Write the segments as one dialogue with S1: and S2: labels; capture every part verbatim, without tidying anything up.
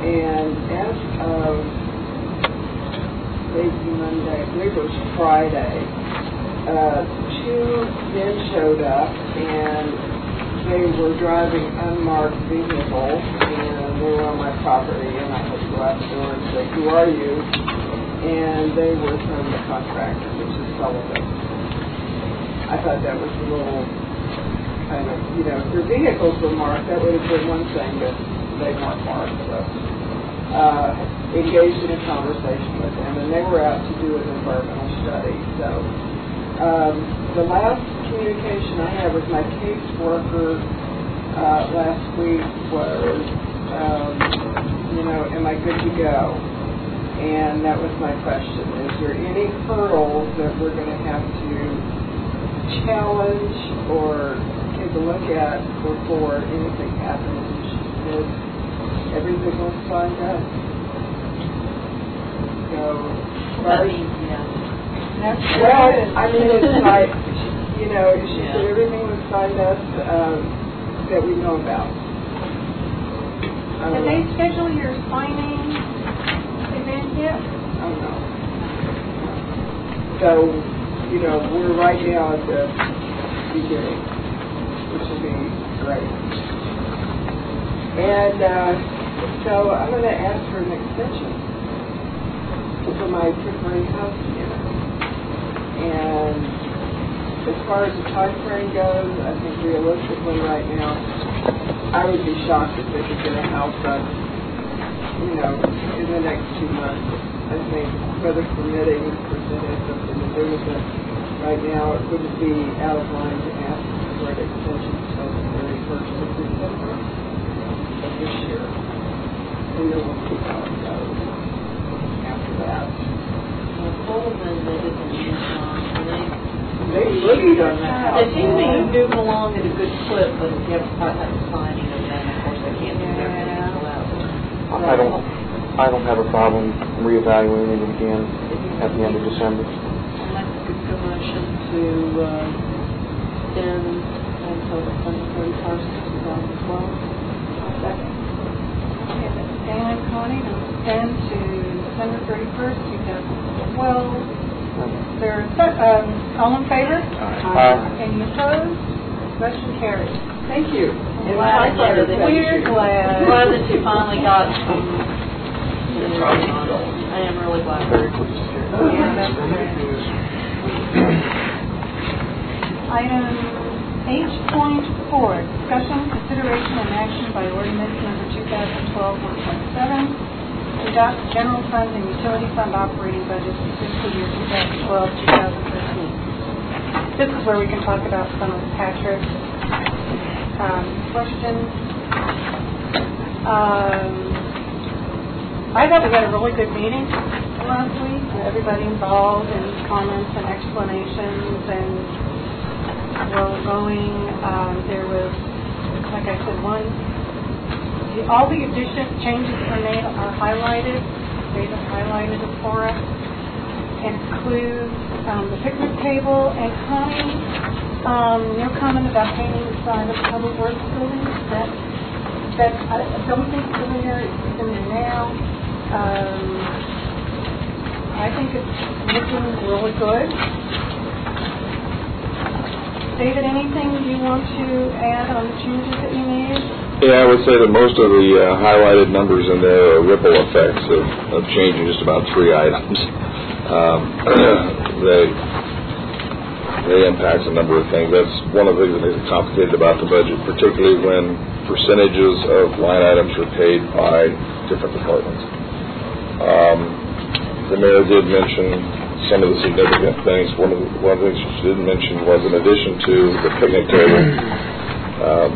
S1: and as of maybe Monday, I believe it was Friday, uh, two men showed up, and they were driving unmarked vehicles, and they were on my property, and I had to go out the door and say, who are you? And they were from the contractor, which is Sullivan. I thought that was a little kind of, you know, if their vehicles were marked, that would have been one thing, but they weren't marked. So uh, engaged in a conversation with them, and they were out to do an environmental study. So um, the last communication I had with my caseworker uh, last week was, um, you know, am I good to go? And that was my question. Is there any hurdles that we're going to have to challenge or take a look at before anything happens? And she said everything was signed up. So,
S2: that means, yeah.
S1: That's well, I mean, it's like, you know, she yeah. said everything was signed up um, that we know about.
S3: Did they schedule your signing event yet?
S1: I don't know. So, you know, we're right now at the beginning, which will be great. And uh, so I'm going to ask for an extension for my temporary house unit. And as far as the time frame goes, I think realistically right now, I would be shocked if they could get a house up, you know, in the next two months. I think weather permitting, presented something to do with it. Right now, it wouldn't be out of line to ask for an extension until the thirty-first of December of this year. And then we'll see how it goes after that.
S2: Well, Sullivan, they did the news on, they
S1: They boogied on that house.
S2: They seem to be moving along at a good clip, but if you have to have the signing of them, of course, they can't do everything until out.
S4: I don't, I don't have a problem reevaluating it again at the end of December.
S2: I'd like to give a motion to uh, extend until December thirty-first, two thousand twelve.
S3: Second. Okay, that's Dan and Connie to extend to December thirty-first, two thousand twelve. There, um, all in favor?
S4: Aye.
S3: Any opposed? Motion carries.
S1: Thank you.
S2: And glad that
S3: We're glad.
S2: glad that you finally got some news on it. I am really glad.
S4: Very pleased to hear.
S3: Yeah, that's great. Item H point four, discussion, consideration, and action by ordinance number two thousand twelve one point seven. Adopt general fund and utility fund operating budgets for fiscal year two thousand twelve to two thousand thirteen. This is where we can talk about some of Patrick's um, questions. Um, I thought we had a really good meeting last week. Everybody involved in comments and explanations and well going. Um, there was, like I said, one. All the addition changes that were made are highlighted. David highlighted it for us. Includes um, the picnic table and Connie. Um, your comment about painting the side of the public works building. That that I don't think it's in there. It's in there now. Um, I think it's looking really good. David, anything you want to add on the changes that you made?
S5: Yeah, I would say that most of the uh, highlighted numbers in there are ripple effects of, of changing just about three items. Um, they they impact a number of things. That's one of the things that makes it complicated about the budget, particularly when percentages of line items are paid by different departments. Um, the mayor did mention some of the significant things. One of the, one of the things she didn't mention was, in addition to the picnic table, um,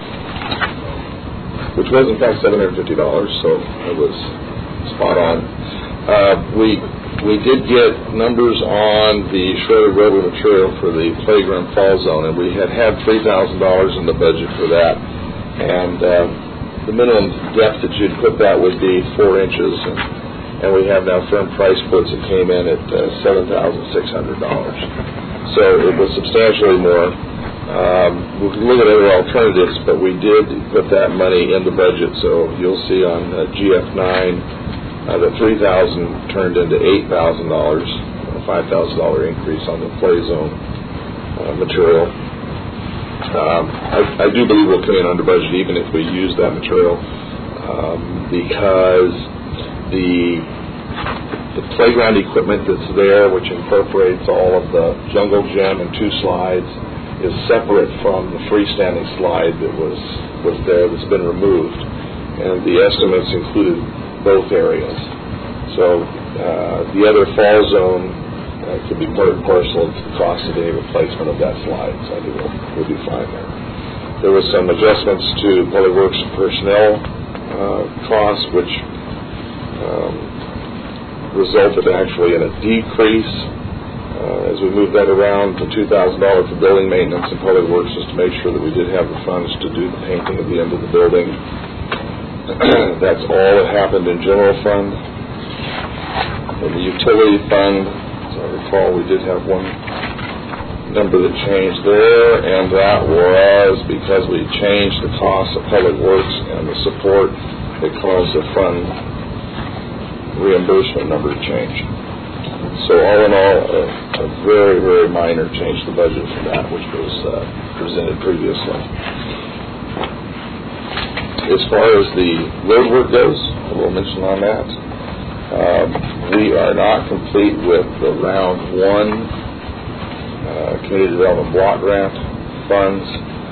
S5: which was in fact seven hundred fifty dollars, so it was spot on. Uh, we we did get numbers on the shredded rubber material for the playground fall zone, and we had had three thousand dollars in the budget for that, and uh, the minimum depth that you'd put that would be four inches, and, and we have now firm price quotes that came in at uh, seven thousand six hundred dollars. So it was substantially more. Um, we can look at other alternatives, but we did put that money in the budget, so you'll see on uh, G F nine uh, that three thousand dollars turned into eight thousand dollars, a five thousand dollars increase on the play zone uh, material. Um, I, I do believe we'll come in under budget even if we use that material, um, because the the playground equipment that's there, which incorporates all of the jungle gym and two slides, is separate from the freestanding slide that was was there that's been removed, and the estimates included both areas. So uh, the other fall zone uh, could be part and parcel of the cost of any replacement of that slide, so I think we'll, we'll be fine there. There was some adjustments to Public Works personnel uh, costs, which um, resulted actually in a decrease. Uh, as we moved that around to two thousand dollars for building maintenance and Public Works, just to make sure that we did have the funds to do the painting at the end of the building. That's all that happened in general fund. In the utility fund, as I recall, we did have one number that changed there, and that was because we changed the cost of Public Works and the support that caused the fund reimbursement number to change. So all in all, a, a very, very minor change to the budget from that which was uh, presented previously. As far as the road work goes, a little mention on that. Um, we are not complete with the round one uh, community development block grant funds,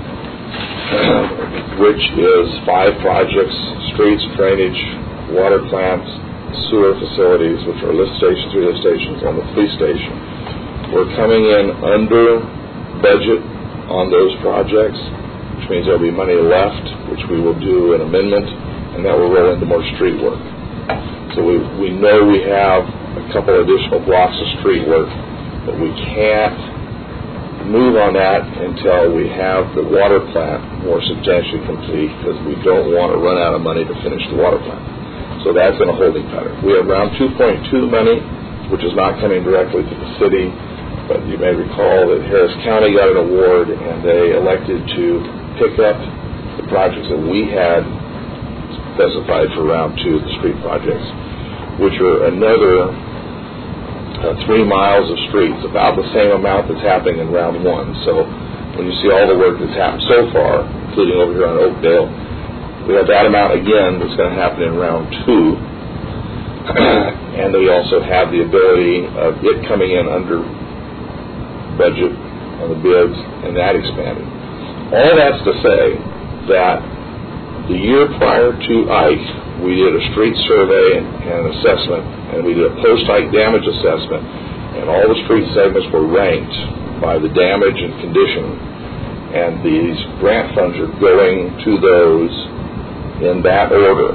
S5: which is five projects: streets, drainage, water plants, sewer facilities, which are lift stations, relay stations, and the police station. We're coming in under budget on those projects, which means there'll be money left, which we will do an amendment, and that will roll into more street work. So we, we know we have a couple additional blocks of street work, but we can't move on that until we have the water plant more substantially complete, because we don't want to run out of money to finish the water plant. So that's in a holding pattern. We have round two point two money, which is not coming directly to the city, but you may recall that Harris County got an award, and they elected to pick up the projects that we had specified for round two, the street projects, which are another uh, three miles of streets, about the same amount that's happening in round one. So when you see all the work that's happened so far, including over here on Oakdale, we have that amount again that's going to happen in round two, and we also have the ability of it coming in under budget on the bids and that expanded. All that's to say that the year prior to Ike, we did a street survey and, and an assessment, and we did a post-Ike damage assessment, and all the street segments were ranked by the damage and condition, and these grant funds are going to those in that order.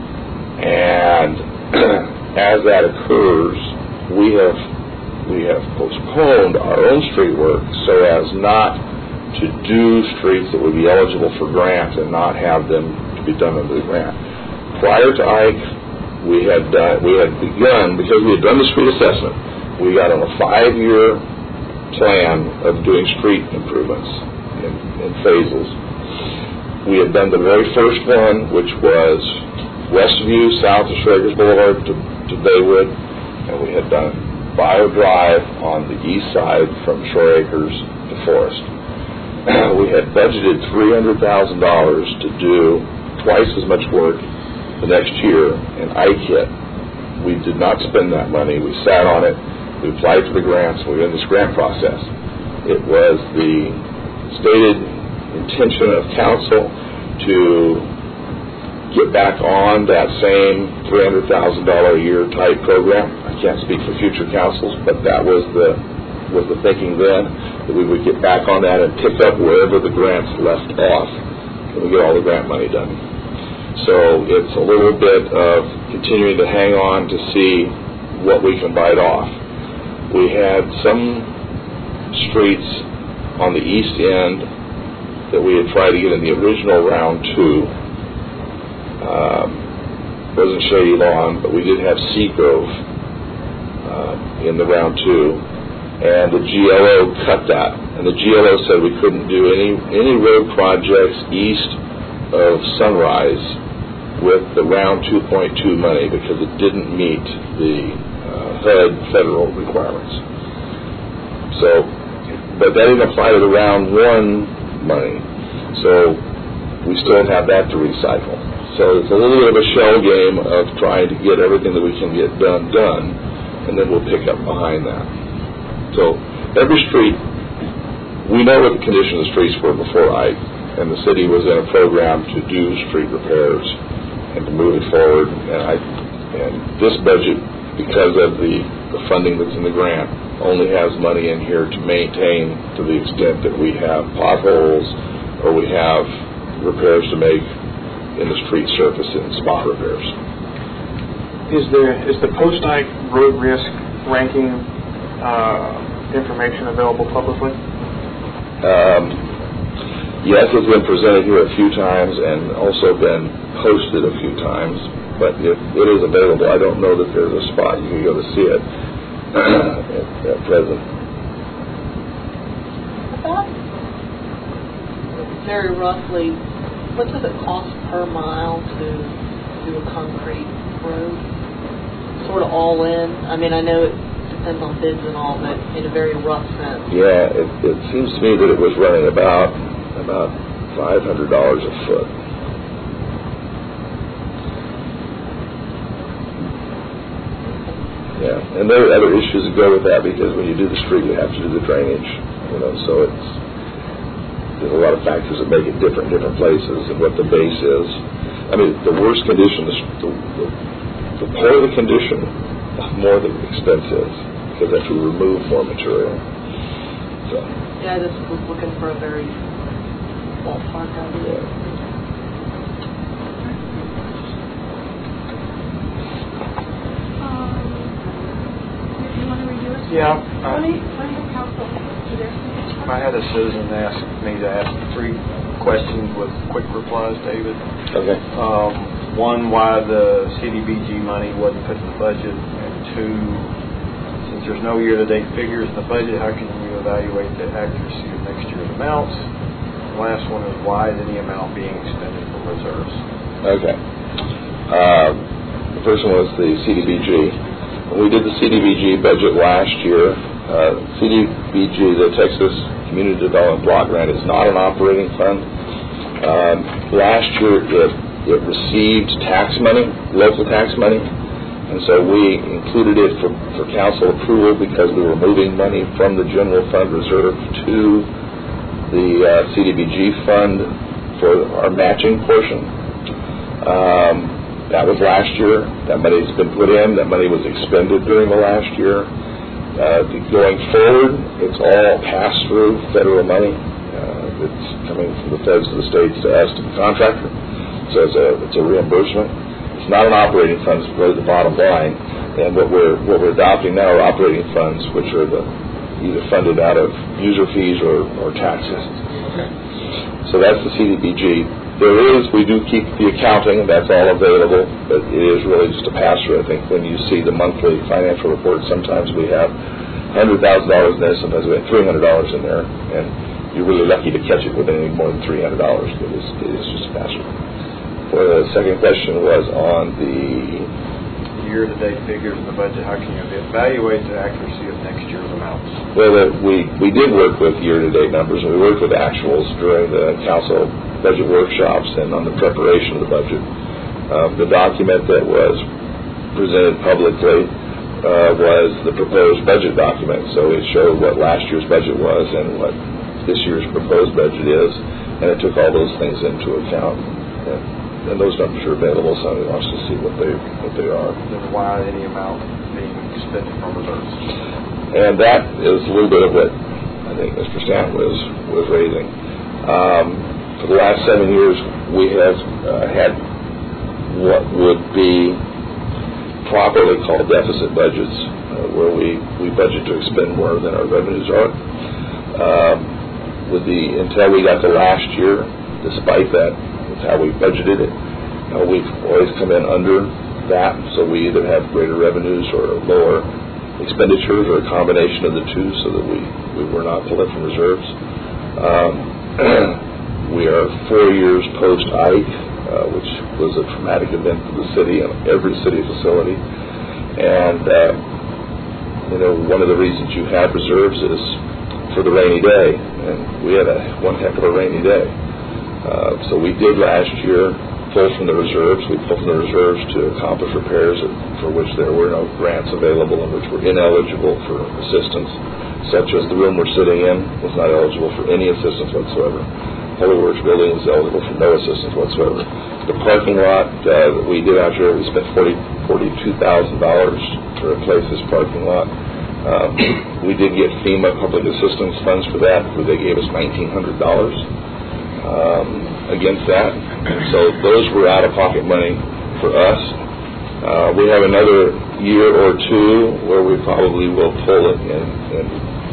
S5: And as that occurs, we have we have postponed our own street work so as not to do streets that would be eligible for grants and not have them to be done under the grant. Prior to Ike, we had done, we had begun, because we had done the street assessment, we got on a five-year plan of doing street improvements in, in phases. We had done the very first one, which was Westview, south of Schrager's Boulevard to, to Baywood, and we had done Bio Drive on the east side from Shore Acres to Forest. We had budgeted three hundred thousand dollars to do twice as much work the next year, and Ike hit. We did not spend that money. We sat on it. We applied for the grants. We were in this grant process. It was the stated intention of council to get back on that same three hundred thousand dollars a year type program. I can't speak for future councils, but that was the was the thinking then, that we would get back on that and pick up wherever the grants left off and we get all the grant money done. So it's a little bit of continuing to hang on to see what we can bite off. We had some streets on the east end that we had tried to get in the original round two. Um, wasn't Shady Lawn, but we did have Seagrove uh, in the round two, and the G L O cut that and the G L O said we couldn't do any, any road projects east of Sunrise with the round two point two money because it didn't meet the uh, H U D federal requirements. So, but that didn't apply to the round one money. So we still have that to recycle. So it's a little bit of a shell game of trying to get everything that we can get done, done, and then we'll pick up behind that. So every street, we know what the condition of the streets were before I, and the city was in a program to do street repairs and to move it forward. And I, and this budget, because of the, the funding that's in the grant, only has money in here to maintain to the extent that we have potholes or we have repairs to make in the street surface and spot repairs.
S4: Is there is the post-night road risk ranking uh, information available publicly?
S5: Um, yes, it's been presented here a few times and also been posted a few times, but if it is available, I don't know that there's a spot you can go to see it at, at present.
S2: About very roughly, what does it cost per mile to do a concrete road? Sort of all in. I mean, I know it depends on bids and all, but in a very rough sense.
S5: Yeah, it, it seems to me that it was running about about five hundred dollars a foot. Yeah, and there are other issues that go with that because when you do the street, you have to do the drainage, you know, so it's, there's a lot of factors that make it different in different places and what the base is. I mean, the worse condition, the, the, the poorer the condition, the more the expense is because they have to remove more material. So.
S2: Yeah, I just was looking for a very ballpark idea.
S5: Yeah.
S6: Yeah,
S3: What do
S6: I,
S3: you, what do you counsel to their signature?
S6: I had a citizen ask me to ask three questions with quick replies, David.
S5: Okay.
S6: Um, one, why the C D B G money wasn't put in the budget, and two, since there's no year-to-date figures in the budget, how can you evaluate the accuracy of next year's amounts? The last one is, why is any amount being expended from reserves?
S5: Okay. Um, the first one was the C D B G. When we did the C D B G budget last year, uh, C D B G, the Texas Community Development Block Grant, is not an operating fund. Um, last year, it, it received tax money, local tax money, and so we included it for, for council approval because we were moving money from the general fund reserve to the uh, C D B G fund for our matching portion. Um, That was last year. That money's been put in. That money was expended during the last year. Uh, going forward, it's all pass-through federal money. Uh, it's coming from the feds to the states to us to the contractor. So it's a it's a reimbursement. It's not an operating fund. It's really the bottom line. And what we're what we're adopting now are operating funds, which are the either funded out of user fees or, or taxes. Okay. So that's the C D B G. There is, we do keep the accounting, that's all available, but it is really just a pass-through. I think when you see the monthly financial report, sometimes we have one hundred thousand dollars in there, sometimes we have three hundred dollars in there, and you're really lucky to catch it with anything more than three hundred dollars. It is, it is just a pass-through. For the second question was on the
S6: year-to-date figures in the budget, how can you evaluate the accuracy of next year's amounts?
S5: Well, uh, we, we did work with year-to-date numbers, and we worked with actuals during the council budget workshops and on the preparation of the budget. Uh, the document that was presented publicly uh, was the proposed budget document, so it showed what last year's budget was and what this year's proposed budget is, and it took all those things into account. And, and those numbers are available, so somebody wants to see what they what they are.
S6: Then why any amount being expended from reserves?
S5: And that is a little bit of what I think Mister Stanton was was raising. Um, for the last seven years, we have uh, had what would be properly called deficit budgets, uh, where we, we budget to expend more than our revenues are. Um, with the until we got to last year, despite that, that's how we budgeted it. Uh, we've always come in under that, so we either have greater revenues or lower. expenditures or a combination of the two, so that we, we were not pulling from reserves. Um, we are four years post-I C E, uh, which was a traumatic event for the city and every city facility. And, uh, you know, one of the reasons you have reserves is for the rainy day, and we had a one heck of a rainy day. Uh, so we did last year pull from the reserves. We pulled from the reserves to accomplish repairs for which there were no grants available and which were ineligible for assistance, such as the room we're sitting in was not eligible for any assistance whatsoever. Holy Works building was eligible for no assistance whatsoever. The parking lot uh, that we did out here, we spent forty-two thousand dollars to replace this parking lot. Um, we did get FEMA public assistance funds for that, where they gave us nineteen hundred dollars um, against that. So those were out-of-pocket money for us. Uh, we have another year or two where we probably will pull it in an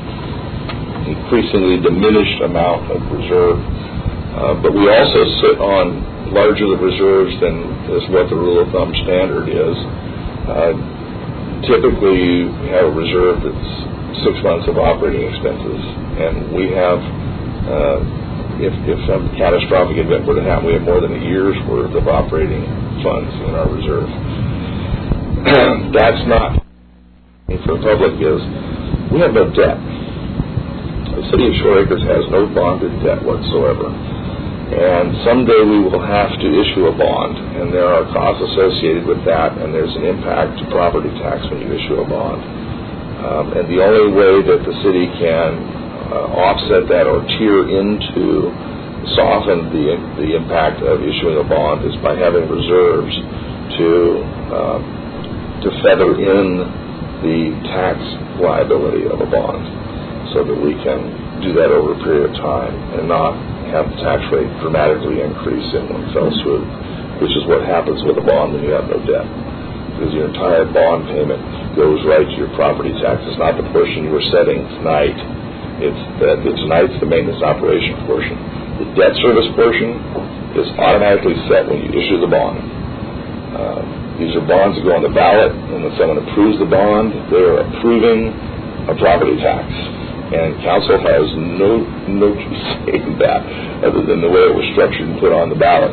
S5: increasingly diminished amount of reserve. Uh, but we also sit on larger reserves than is what the rule of thumb standard is. Uh, typically, you have a reserve that's six months of operating expenses, and we have uh, If, if some catastrophic event were to happen, we have more than a year's worth of operating funds in our reserve. That's not, for the public, is we have no debt. The city of Shore Acres has no bonded debt whatsoever. And someday we will have to issue a bond, and there are costs associated with that, and there's an impact to property tax when you issue a bond. Um, and the only way that the city can Uh, offset that or tier into, soften the the impact of issuing a bond is by having reserves to um, to feather in the tax liability of a bond, so that we can do that over a period of time and not have the tax rate dramatically increase in one fell swoop, which is what happens with a bond when you have no debt, because your entire bond payment goes right to your property tax. It's not the portion you were setting tonight. It's the, the tonight's the maintenance operation portion. The debt service portion is automatically set when you issue the bond. Uh, these are bonds that go on the ballot, and when someone approves the bond, they are approving a property tax. And council has no no say in that, other than the way it was structured and put on the ballot.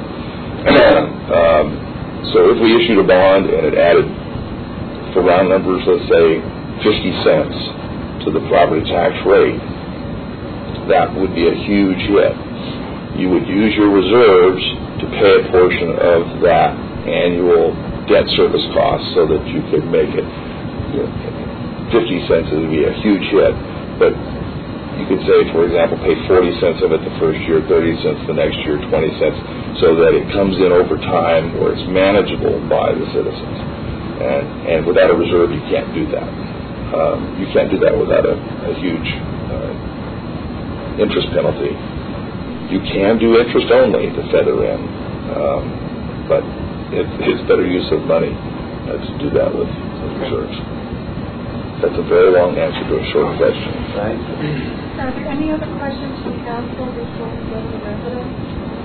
S5: um, so if we issued a bond and it added, for round numbers, let's say fifty cents to the property tax rate, that would be a huge hit. You would use your reserves to pay a portion of that annual debt service cost so that you could make it, you know, fifty cents would be a huge hit, but you could say, for example, pay forty cents of it the first year, thirty cents the next year, twenty cents, so that it comes in over time where it's manageable by the citizens. And, and without a reserve, you can't do that. Um, you can't do that without a, a huge uh, interest penalty. You can do interest only to feather in, um, but it, it's better use of money uh, to do that with, with reserves. That's a very long answer to a short question.
S6: Right.
S3: Are there any other questions from council before we go to the residents?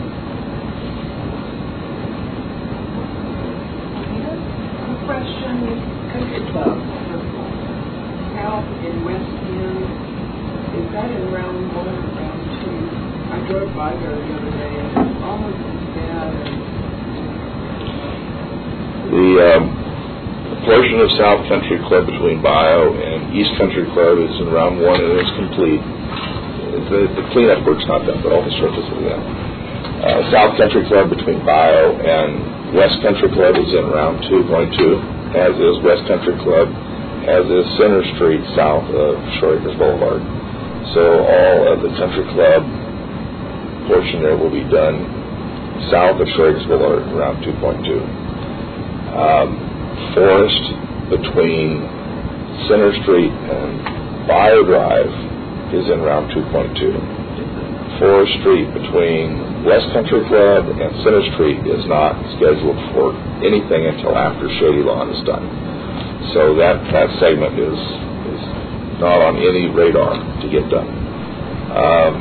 S1: Question, Country Club, out in West End, is that in round one or round two? I drove by there the other day and it's almost as bad as...
S5: The um, portion of South Country Club between Bio and East Country Club is in round one and is complete. The, the cleanup work's not done, but all the surface is done. Uh, South Country Club between Bio and West Country Club is in round two, going to, as is West Country Club, as is Center Street south of Shore Acres Boulevard. So all of the Country Club portion there will be done south of Shore Acres Boulevard, around two point two. Um, Forest between Center Street and Bio Drive is in round two point two. Forest Street between West Country Club and Center Street is not scheduled for anything until after Shady Lawn is done. So that, that segment is, is not on any radar to get done. Um,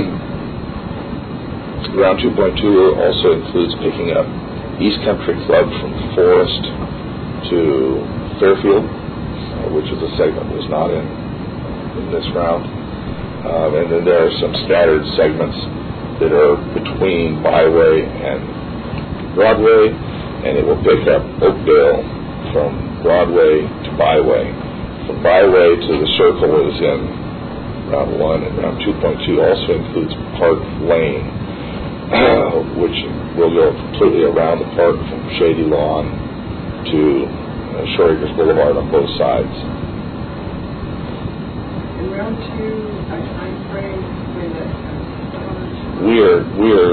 S5: round two point two also includes picking up East Country Club from Forest to Fairfield, uh, which is a segment was not in, in this round. Um, and then there are some scattered segments that are between Byway and Broadway, and it will pick up Oakdale from Broadway to Byway. From Byway to the circle is in round one, and round two point two also includes Park Lane, uh, which will go completely around the park from Shady Lawn to uh, Shore Acres Boulevard on both sides.
S1: In round two, a time frame when that starts?
S5: We are, we are,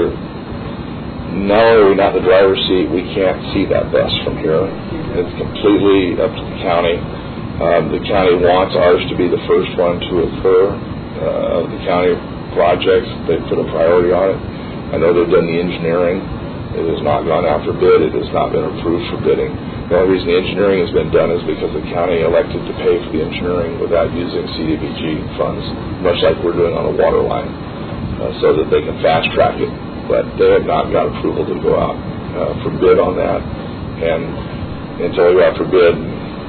S5: not only are we not in the driver's seat, we can't see that bus from here. It's completely up to the county. Um, the county wants ours to be the first one to occur. Uh, the county projects, they put a priority on it. I know they've done the engineering. It has not gone out for bid. It has not been approved for bidding. The only reason the engineering has been done is because the county elected to pay for the engineering without using C D B G funds, much like we're doing on the water line, uh, so that they can fast track it. But they have not got approval to go out uh, for bid on that. And until we go out for bid,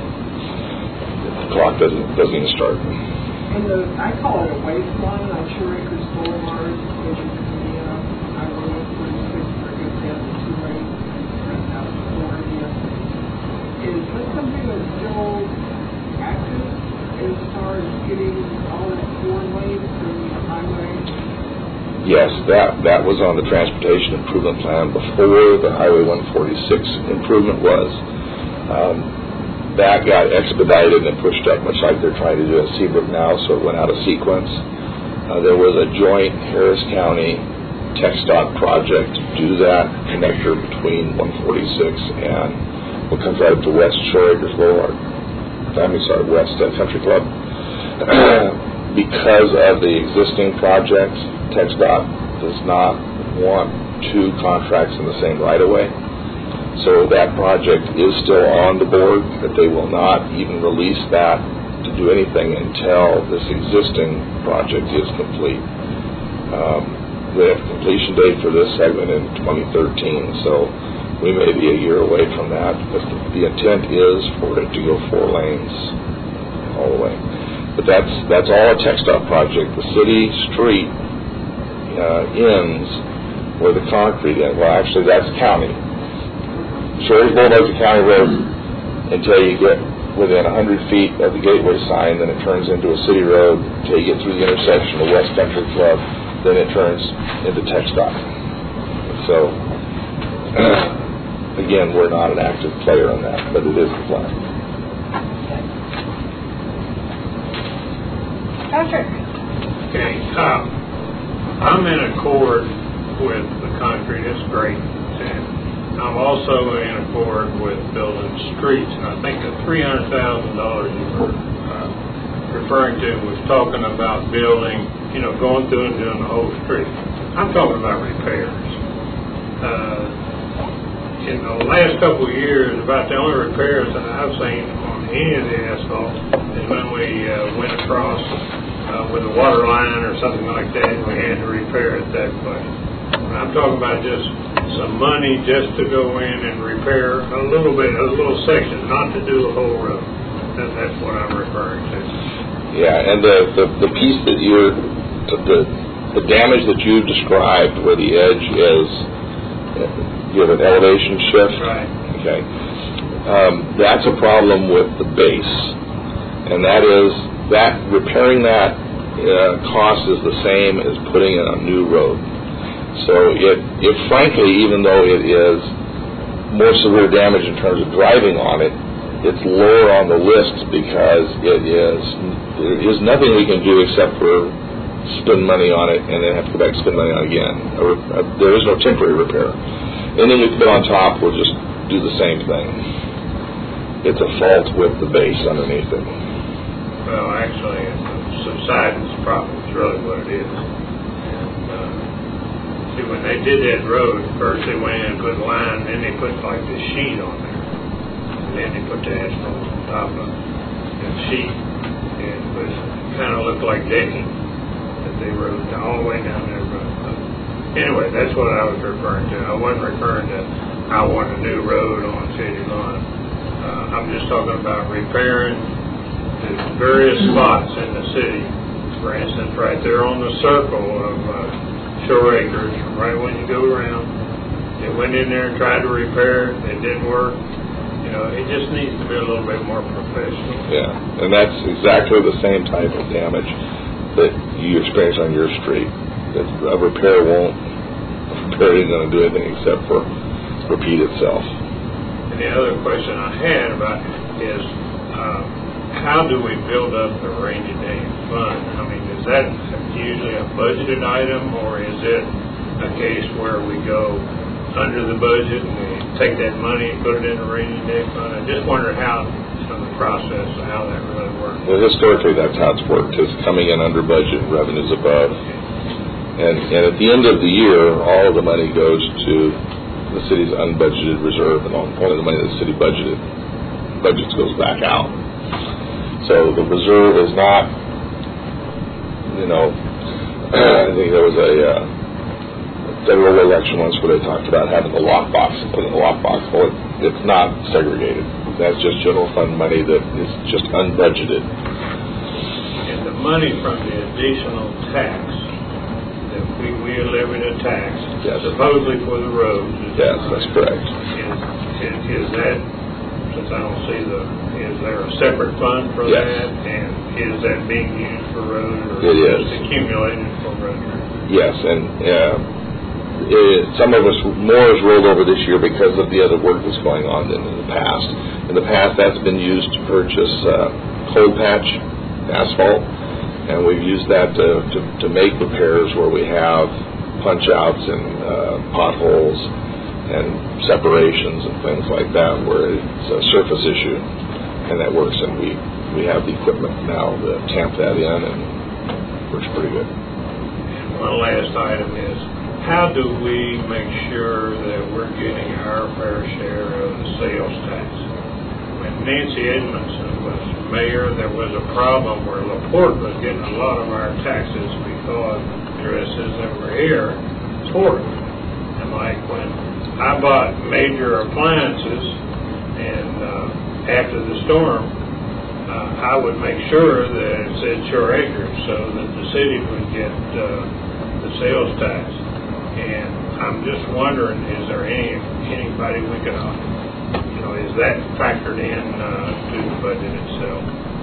S5: the clock doesn't doesn't even start.
S1: And the, I call it a waistline on Shore Acres Boulevard, as you can see, uh, I wrote it forty-six for good down to two lanes, and out to Florida. Is this something that's still active as far as getting all that four lanes from the highway?
S5: Yes, that that was on the transportation improvement plan before the Highway one forty-six improvement was. Um, That got expedited and pushed up, much like they're trying to do at Seabrook now, so it went out of sequence. Uh, there was a joint Harris County TxDOT project to do that connector between one forty-six and what comes out to West Shore Acres Boulevard. I mean, sorry, West uh, Country Club. Because of the existing project, TxDOT does not want two contracts in the same right-of-way. So that project is still on the board, but they will not even release that to do anything until this existing project is complete. Um, we have a completion date for this segment in twenty thirteen, so we may be a year away from that, because the, the intent is for it to go four lanes all the way. But that's that's all a TxDOT project. The city street uh, ends where the concrete ends. Well, actually, that's county. Shore Acres Boulevard is a county road until you get within one hundred feet of the gateway sign, then it turns into a city road until you get through the intersection of West Country Club, then it turns into TxDOT. So, again, we're not an active player in that, but it is the plan.
S3: Patrick?
S7: Okay, um, I'm in accord with the concrete. It's great. And I'm also in accord with building streets, and I think the three hundred thousand dollars you were uh, referring to was talking about building, you know, going through and doing the whole street. I'm talking about repairs. Uh, in the last couple of years, about the only repairs that I've seen on any of the asphalt is when we uh, went across uh, with a water line or something like that, and we had to repair it that way. I'm talking about just some money just to go in and repair a little bit, a little section, not to do the whole road. That, that's what I'm referring to.
S5: Yeah, and the, the, the piece that you're, the, the damage that you described where the edge is, you have an elevation shift.
S7: Right.
S5: Okay. Um, that's a problem with the base. And that is, that repairing that uh, cost is the same as putting in a new road. So it, it frankly, even though it is more severe damage in terms of driving on it, it's lower on the list because it is, there is nothing we can do except for spend money on it and then have to go back and spend money on it again. Or, uh, there is no temporary repair. Anything we put on top will just do the same thing. It's a fault with the base underneath it.
S7: Well, actually, it's a subsidence problem is really what it is. When they did that road, first they went in and put line, then they put like the sheet on there. And then they put the asphalt on top of the sheet. And it was kind of looked like decking that they rode all the way down there. But anyway, that's what I was referring to. I wasn't referring to I want a new road on city line. Uh, I'm just talking about repairing at various spots in the city. For instance, right there on the circle of uh, Shore Acres, right when you go around, they went in there and tried to repair it. It didn't work. You know, it just needs to be a little bit more professional.
S5: Yeah, and that's exactly the same type of damage that you experience on your street. That a repair won't, a repair isn't going to do anything except for repeat itself.
S7: And the other question I had about is, uh, how do we build up the rainy day fund? I mean, is that usually a budgeted item, or is it a case where we go under the budget and we take that money and put it in a rainy day fund? I just wonder how, from the process, how that really works.
S5: Well, historically, that's how it's worked, is coming in under budget, revenues above. And, and at the end of the year, all of the money goes to the city's unbudgeted reserve, and only the money that the city budgeted budgets goes back out. So the reserve is not, you know, I think there was a uh, federal election once where they talked about having the lockbox and putting the lockbox. Well, it, it's not segregated. That's just general fund money that is just unbudgeted.
S7: And the money from the additional tax that we, we are levying a tax,
S5: yes,
S7: supposedly for the roads.
S5: Yes, that's correct.
S7: Is, is, is that, since I don't see the, is there a separate fund for
S5: yes.
S7: that? And is that being used for road, or
S5: it is
S7: just accumulated for road?
S5: Yes, and uh, it, some of us, more is rolled over this year because of the other work that's going on than in the past. In the past, that's been used to purchase uh, cold patch asphalt, and we've used that to, to, to make repairs where we have punch outs and uh, potholes and separations and things like that where it's a surface issue, and that works, and we, we have the equipment now to tamp that in, and it works pretty good.
S7: And one last item is, how do we make sure that we're getting our fair share of the sales tax? When Nancy Edmondson was mayor, there was a problem where LaPorte was getting a lot of our taxes because addresses that were here toward it. And like when I bought major appliances, and uh, after the storm, uh, I would make sure that it said Shore Acres so that the city would get uh, the sales tax. And I'm just wondering, is there any anybody we could, uh, you know, is that factored in uh, to the budget itself?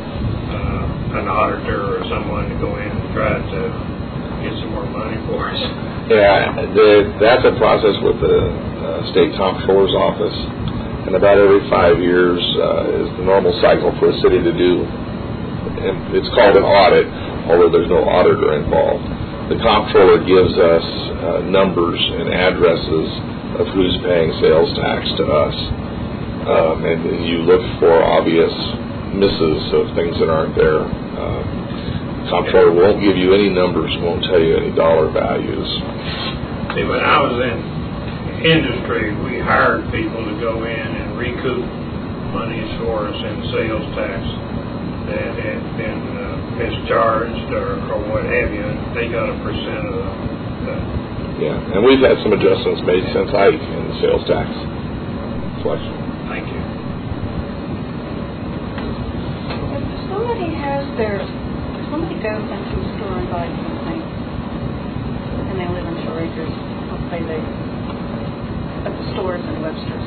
S7: Uh, an auditor or someone to go in and try to get some more money for us?
S5: Yeah, the, that's a process with the uh, state comptroller's office, and about every five years uh, is the normal cycle for a city to do, and it's called an audit, although there's no auditor involved. The comptroller gives us uh, numbers and addresses of who's paying sales tax to us, um, and you look for obvious misses of things that aren't there. Um, comptroller won't give you any numbers, won't tell you any dollar values.
S7: See, when I was in industry, we hired people to go in and recoup monies for us in sales tax that had been uh, mischarged or, or what have you, and they got a percent of that.
S5: Yeah, and we've had some adjustments made since Ike in the sales tax collection.
S7: Thank you.
S3: If somebody has their, if somebody goes into a store and buys something, and they live in Shore Acres, let's say they, at the stores in Webster,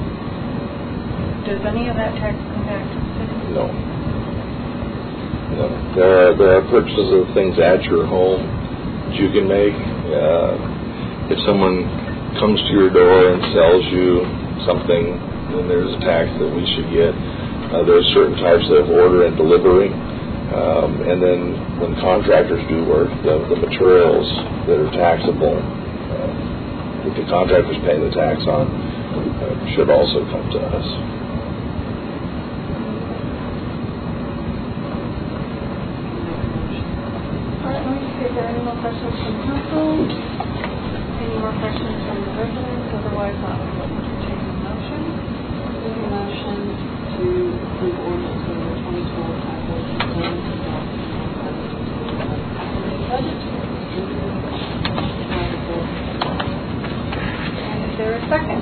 S3: does any of that tax come back to the city?
S5: No. No. There are, there are purchases of things at your home that you can make. Uh, if someone comes to your door and sells you something, then there's a tax that we should get. Uh, there's certain types of order and delivery. Um, and then when contractors do work, the, the materials that are taxable, uh, that the contractors pay the tax on, uh, should also come to us.
S3: Is there any more questions from council? Any more questions from the residents? Otherwise, I would like to take a motion.
S1: Make a motion to approve ordinance number twenty twelve title one to adopt the budget.
S3: And is there a second?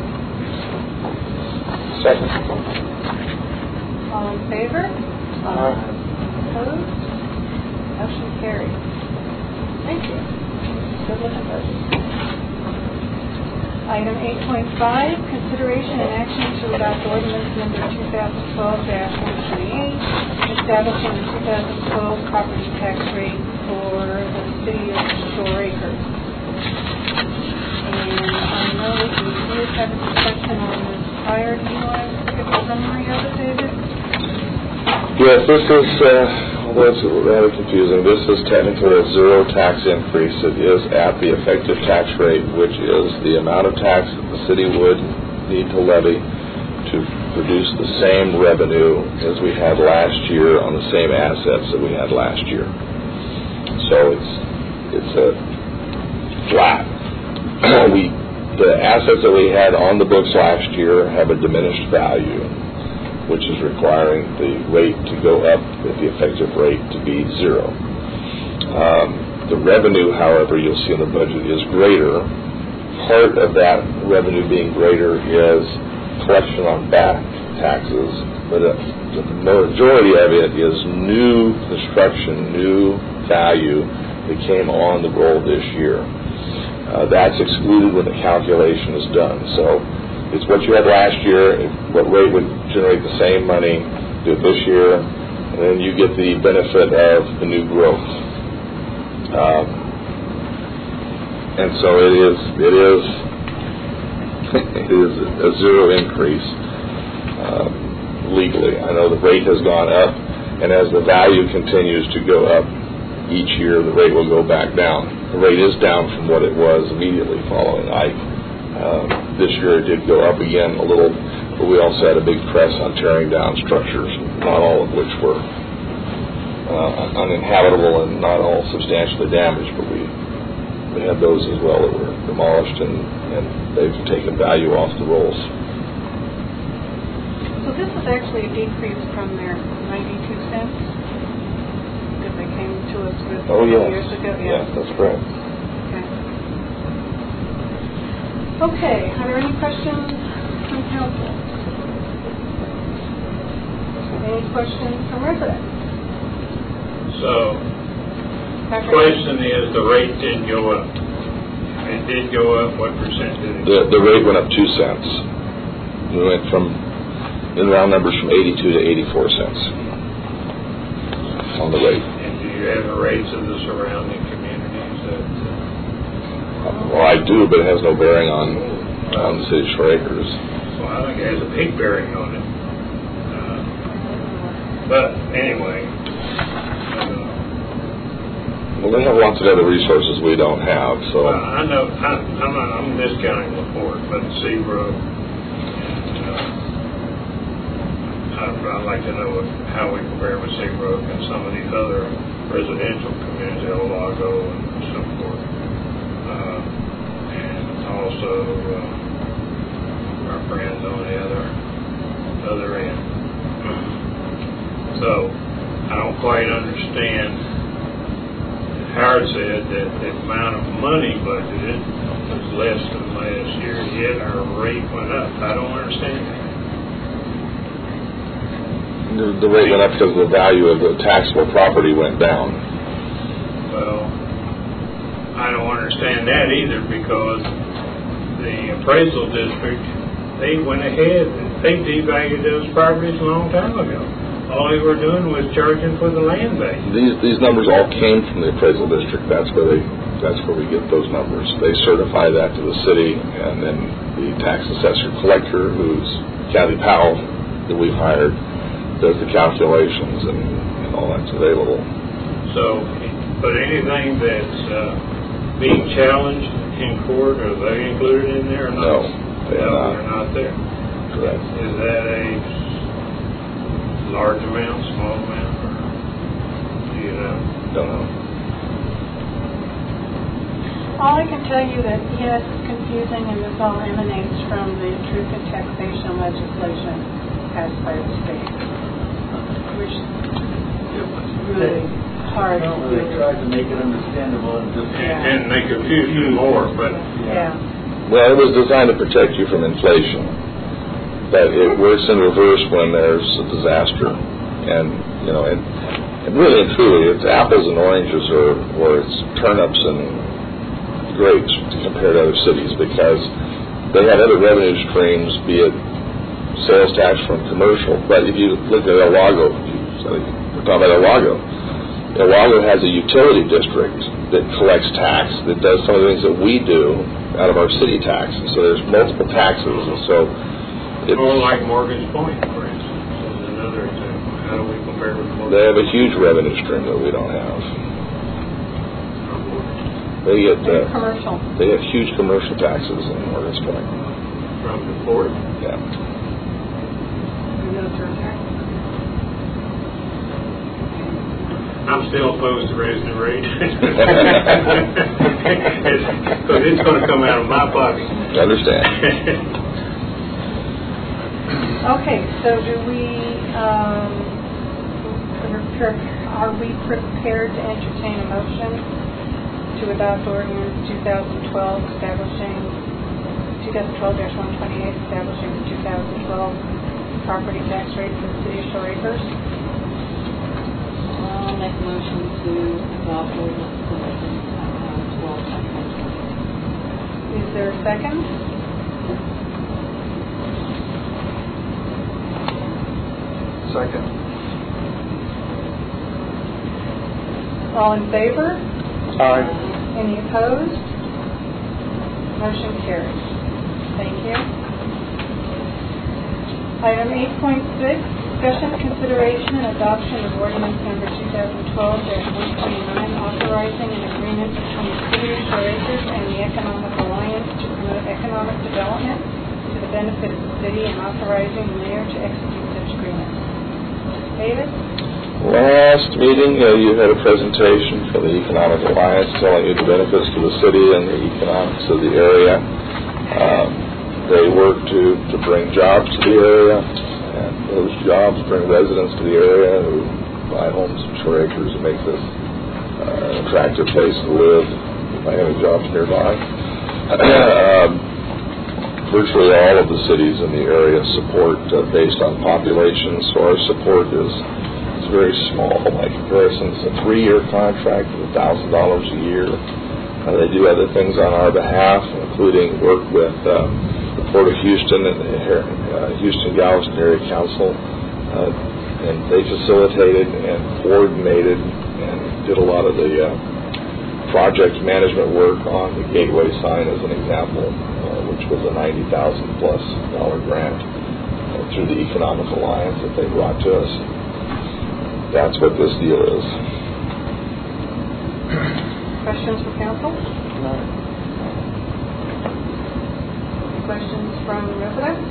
S5: Second.
S3: All in favor?
S1: Aye.
S3: Opposed? Motion carries. Thank you. Good looking budget. Item eight point five, consideration and action to adopt ordinance number two thousand twelve dash one twenty-eight, establishing the two thousand twelve property tax rate for the city of Shore Acres. And I know that we did have a discussion on this prior. Do you want to give a summary of it, David?
S5: Yes, this is, uh, although it's rather confusing, this is technically a zero tax increase. It is at the effective tax rate, which is the amount of tax that the city would need to levy to produce the same revenue as we had last year on the same assets that we had last year. So it's it's a flat. we the assets that we had on the books last year have a diminished value, which is requiring the rate to go up with the effective rate to be zero. Um, the revenue, however, you'll see in the budget is greater. Part of that revenue being greater is collection on back taxes, but uh, the majority of it is new construction, new value that came on the roll this year. Uh, that's excluded when the calculation is done. So it's what you had last year, what rate would generate the same money, do it this year, and then you get the benefit of the new growth. Um, and so it is, it is, it is a zero increase um, legally. I know the rate has gone up, and as the value continues to go up each year, the rate will go back down. The rate is down from what it was immediately following Ike. Um, this year it did go up again a little, but we also had a big press on tearing down structures, not all of which were uh, uninhabitable and not all substantially damaged, but we we had those as well that were demolished, and, and they've taken value off the rolls.
S3: So this is actually a decrease from their ninety-two cents that they came to us with
S5: oh, yes.
S3: years ago?
S5: Yes, that's correct.
S3: Okay. Okay, are there any questions from council? Any questions from residents?
S7: So, the question is, the rate did go up. It did go up. What percent did it?
S5: The, the rate went up two cents. We went from, in round numbers, from eighty-two to eighty-four cents on the rate.
S7: And do you have the rates of the surrounding communities? That, uh,
S5: well, I do, but it has no bearing on, on the city of Shore Acres.
S7: well, I think it has a big bearing on it. Uh, but anyway. Uh,
S5: Well, they have lots of other resources we don't have, so.
S7: Well, I know, I, I'm not, I'm discounting LaPorte, but Seabrook, and, uh, I'd, I'd like to know what, how we compare with Seabrook and some of these other residential communities, El Lago and so forth. Uh, and also, uh, our friends on the other, other end. So, I don't quite understand. Howard said that the amount of money budgeted was less than last year, yet our rate went up. I don't understand that.
S5: The, the rate went up because the value of the taxable property went down.
S7: Well, I don't understand that either, because the appraisal district, they went ahead and they devalued those properties a long time ago. All they were doing was charging for the land base.
S5: These these numbers all came from the appraisal district. That's where they that's where we get those numbers. They certify that to the city, and then the tax assessor collector, who's Kathy Powell, that we've hired, does the calculations, and, and all that's available.
S7: So, but anything that's uh, being challenged in court, are they included in there or not?
S5: No, they are
S7: no,
S5: not.
S7: they're not there.
S5: Correct.
S7: Is that a large amount, small amount, or do you know?
S5: Don't know.
S3: All I can tell you that, yes, it's confusing, and this all emanates from the truth in taxation legislation passed by the state, which is really hard to
S8: Well,
S3: do.
S8: they tried to make it understandable and just...
S7: And, and they confuse you more, but
S3: Yeah.
S5: Well, it was designed to protect you from inflation. But it works in reverse when there's a disaster, and you know, and And really and truly, it's apples and oranges, or, or it's turnips and grapes compared to other cities, because they have other revenue streams, be it sales tax from commercial. But if you look at El Lago, we're talking about El Lago. El Lago has a utility district that collects tax, that does some of the things that we do out of our city tax. And so there's multiple taxes, and so it's...
S7: Or like Morgan's Point, for instance, is another example. How do we compare with Morgan's?
S5: They have a huge revenue stream that we don't have. They get uh,
S3: Commercial.
S5: they have huge commercial taxes in Morgan's Point.
S7: From the port?
S5: Yeah.
S7: I'm still opposed to raising the rate. Because it's going to come out of my pocket.
S5: I understand.
S3: Okay, so do we, um, pre- are we prepared to entertain a motion to adopt ordinance twenty twelve establishing, twenty twelve dash one twenty-eight establishing the two thousand twelve property tax rate for the city of Shore Acres?
S2: I'll make a motion to adopt ordinance twelve dash one twenty-eight.
S3: Is there a second?
S6: Second.
S3: All in favor?
S4: Aye.
S3: Any opposed? Motion carries. Thank you. Item eight point six, discussion, consideration, and adoption of ordinance number two thousand twelve dash one twenty-nine, authorizing an agreement between the City of Shore Acres and the Economic Alliance to promote economic development to the benefit of the city, and authorizing the mayor to execute such agreement. David?
S5: Last meeting, uh, you had a presentation for the Economic Alliance telling you the benefits to the city and the economics of the area. Um, they work to, to bring jobs to the area, and those jobs bring residents to the area who buy homes in Shore Acres and make this uh, an attractive place to live by having jobs nearby. um, virtually all of the cities in the area support uh, based on population, so our support is It's very small by comparison. It's a three-year contract with one thousand dollars a year. Uh, they do other things on our behalf, including work with uh, the Port of Houston and the uh, Houston-Galveston Area Council. Uh, and they facilitated and coordinated and did a lot of the uh, project management work on the Gateway sign, as an example, uh, which was a ninety thousand plus dollar grant uh, through the Economic Alliance that they brought to us. That's what this deal is.
S3: Questions from council?
S4: No.
S3: Questions from residents?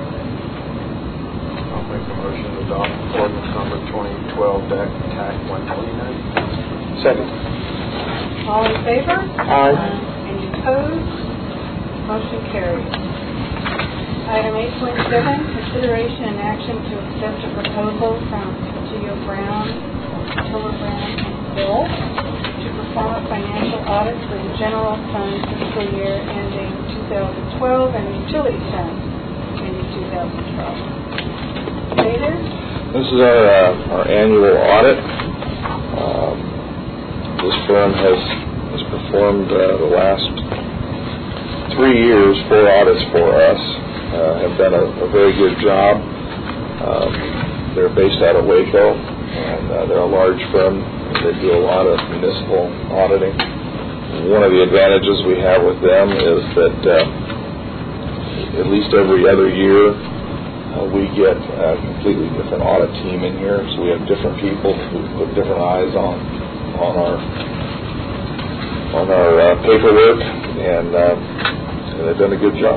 S6: I'll make a motion to adopt ordinance number twenty twelve dash one twenty-nine.
S4: Second.
S3: All in favor?
S4: Aye.
S3: Any opposed? Motion carries. Item eight point seven, consideration and action to accept a proposal from Geo Brown, Tiller Brown and Bill to perform a financial audit for the general fund fiscal year ending two thousand twelve and the utility fund ending two thousand twelve. David?
S5: This is our uh, our annual audit. Um, this firm has has performed uh, the last three years four audits for us. Uh, have done a, a very good job. Um, they're based out of Waco, and uh, they're a large firm. They do a lot of municipal auditing. One of the advantages we have with them is that uh, at least every other year uh, we get a completely different audit team in here. So we have different people who put different eyes on on our on our uh, paperwork, and, uh, and they've done a good job.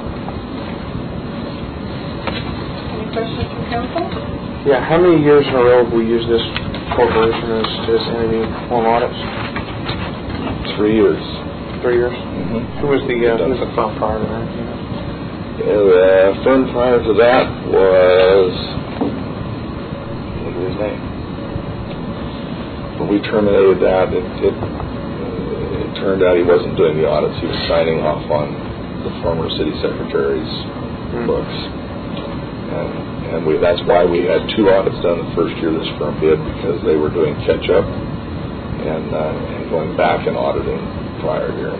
S3: Questions from council?
S4: Yeah, how many years in a row have we used this corporation as this entity on audits?
S5: Three years.
S4: Three years?
S5: Mm-hmm.
S4: Who was the, uh, who was the firm prior to that? You know?
S5: Yeah, the firm prior to that was, what was his name? When we terminated that, it, it, it turned out he wasn't doing the audits. He was signing off on the former city secretary's mm-hmm. books. And and we, that's why we had two audits done the first year this firm did, because they were doing catch-up and, uh, and going back and auditing prior year.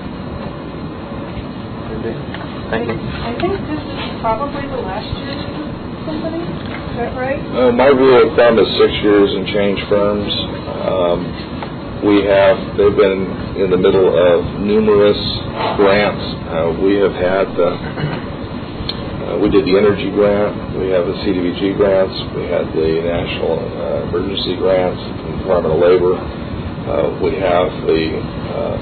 S3: Thank you. I think this is probably the last year company, is that right?
S5: Uh, my rule of thumb is six years and change firms. Um, we have, they've been in the middle of numerous grants. Uh, we have had the, uh, we did the energy grant, we have the C D B G grants, we had the national uh, emergency grants from the Department of Labor. Uh, we have the, uh,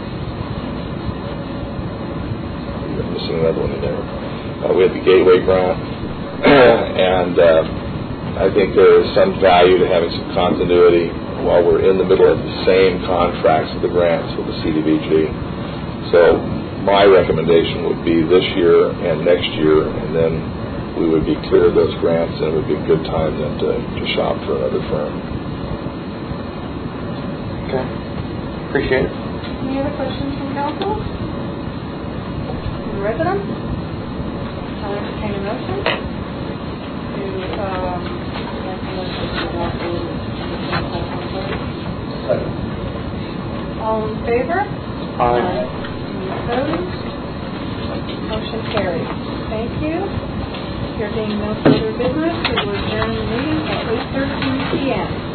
S5: I'm missing another one in there. Uh, we had the Gateway grant, and uh, I think there is some value to having some continuity while we're in the middle of the same contracts with the grants with the C D B G. So my recommendation would be this year and next year, and then we would be clear of those grants, and it would be a good time then to, to shop for another firm.
S4: Okay. Appreciate it.
S3: Any other questions from council? From the residents? I'll entertain a motion to, um, make a motion to walk in. All in favor?
S4: Aye.
S3: Any opposed? Motion carries. Thank you. There being no further business, we will adjourn the meeting at eight thirteen p m